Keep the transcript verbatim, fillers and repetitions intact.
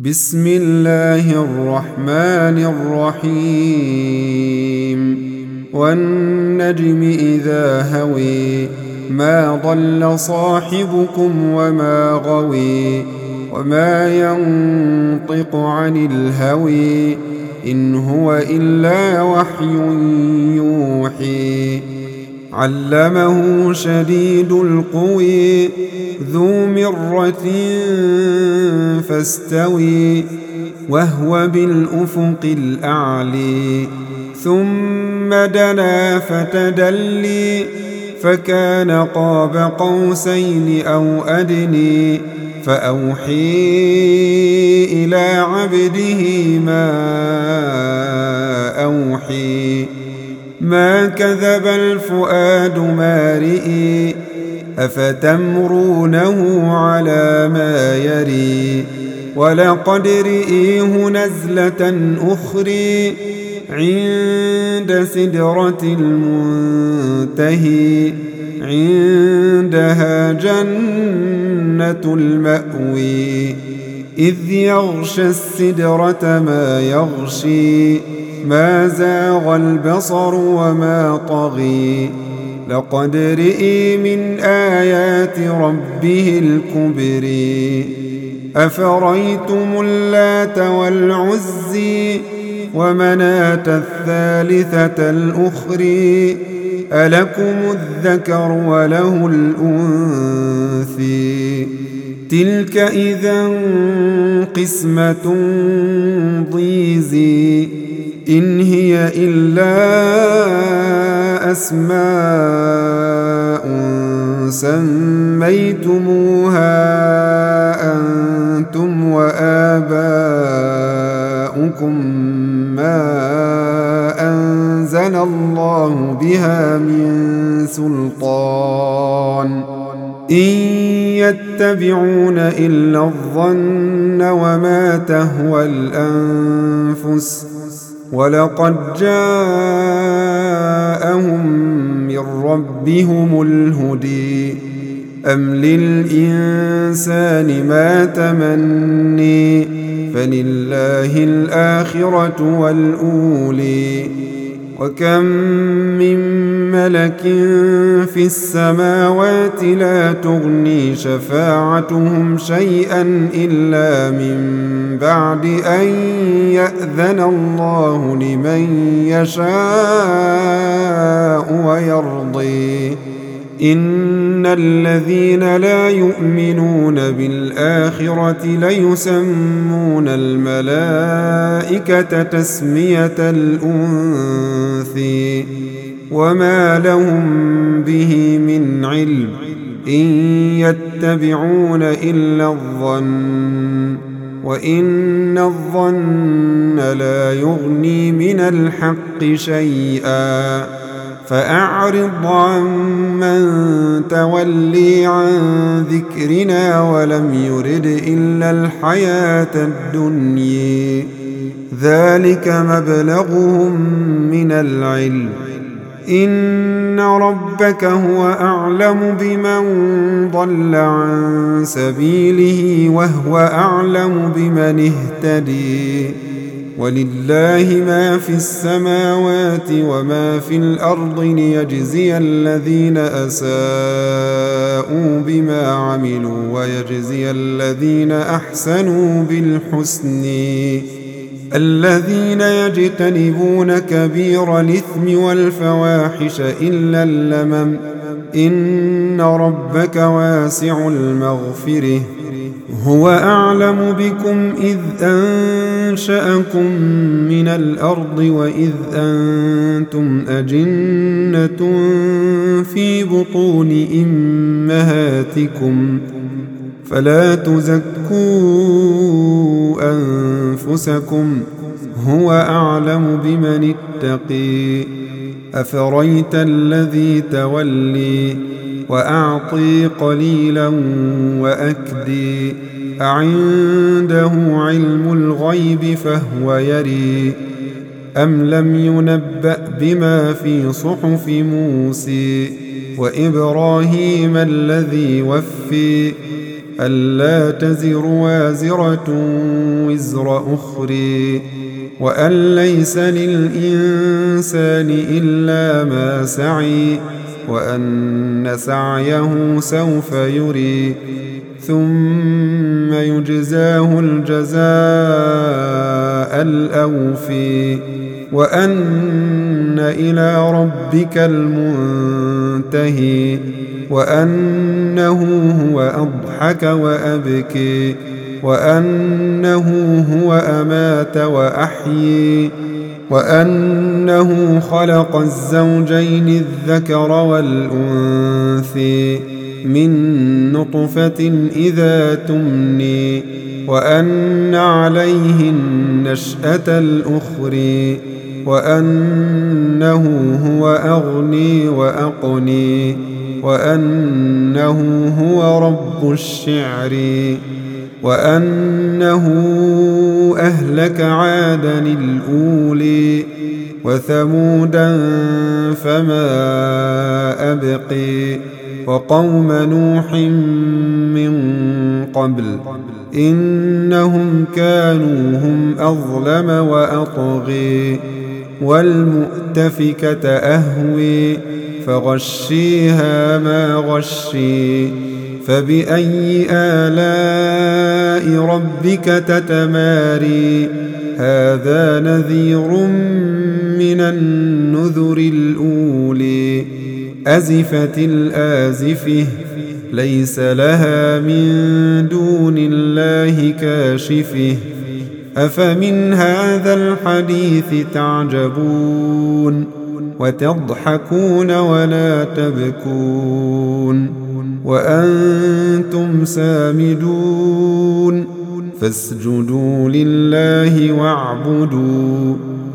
بسم الله الرحمن الرحيم والنجم إذا هوي ما ضل صاحبكم وما غوي وما ينطق عن الهوي إن هو إلا وحي يوحي علمه شديد القوي ذو مرة فاستوي وهو بالأفق الأعلي ثم دنا فتدلي فكان قاب قوسين أو أدني فأوحي إلى عبده ما أوحي ما كذب الفؤاد ما رئي أفتمرونه على ما يري ولقد رئيه نزلة أخرى عند سدرة المنتهي عندها جنة المأوي إذ يغشى السدرة ما يغشي ما زاغ البصر وما طغي لقد رئي من آيات ربه الكبر أفريتم اللات والعزي ومناة الثالثة الأخرى ألكم الذكر وله الأنثي تلك إذا قسمة ضيزي إن هي إلا أسماء سميتموها أنتم وآباؤكم ما أنزل الله بها من سلطان إن يتبعون إلا الظن وما تهوى الأنفس ولقد جاءهم من ربهم الهدي أم للإنسان ما تمني فلله الآخرة والأولي وكم من ملك في السماوات لا تغني شفاعتهم شيئا إلا من بعد أن يأذن الله لمن يشاء ويرضي إن الذين لا يؤمنون بالآخرة ليسمون الملائكة تسمية الأنثى وما لهم به من علم إن يتبعون إلا الظن وإن الظن لا يغني من الحق شيئا فأعرض عن من تولي عن ذكرنا ولم يرد إلا الحياة الدنيا ذلك مبلغهم من العلم إن ربك هو أعلم بمن ضل عن سبيله وهو أعلم بمن اهتدي ولله ما في السماوات وما في الأرض ليجزي الذين أساءوا بما عملوا ويجزي الذين أحسنوا بالحسن الذين يجتنبون كبير الإثم والفواحش إلا اللمم إن ربك واسع المغفرة هو أعلم بكم إذ أنشأكم من الأرض وإذ أنتم أجنة في بطون أمهاتكم فلا تزكوا أنفسكم هو أعلم بمن اتقي أفريت الذي تولي وأعطي قليلا وأكدي أعنده علم الغيب فهو يري أم لم ينبأ بما في صحف موسى وإبراهيم الذي وفي ألا تزر وازرة وزر أخرى وأن ليس للإنسان إلا ما سعي وأن سعيه سوف يري ثم يجزاه الجزاء الأوفي وأن إلى ربك المنتهي وأنه هو أضحك وأبكي وأنه هو أمات وأحيي وأنه خلق الزوجين الذكر والأنثي من نطفة إذا تمني وأن عليه النشأة الأخرى وأنه هو أغني وأقني وأنه هو رب الشعر وأنه أهلك عادا الأولي وثمودا فما أبقي وقوم نوح من قبل إنهم كانوا هم أظلم وأطغي والمؤتفكة أهوي فغشيها ما غشي فبأي آلاء ربك تتماري هذا نذير من النذر الأولي أزفت الآزفة ليس لها من دون الله كاشفة أفمن هذا الحديث تعجبون وتضحكون ولا تبكون وأنتم سامدون فاسجدوا لله واعبدوا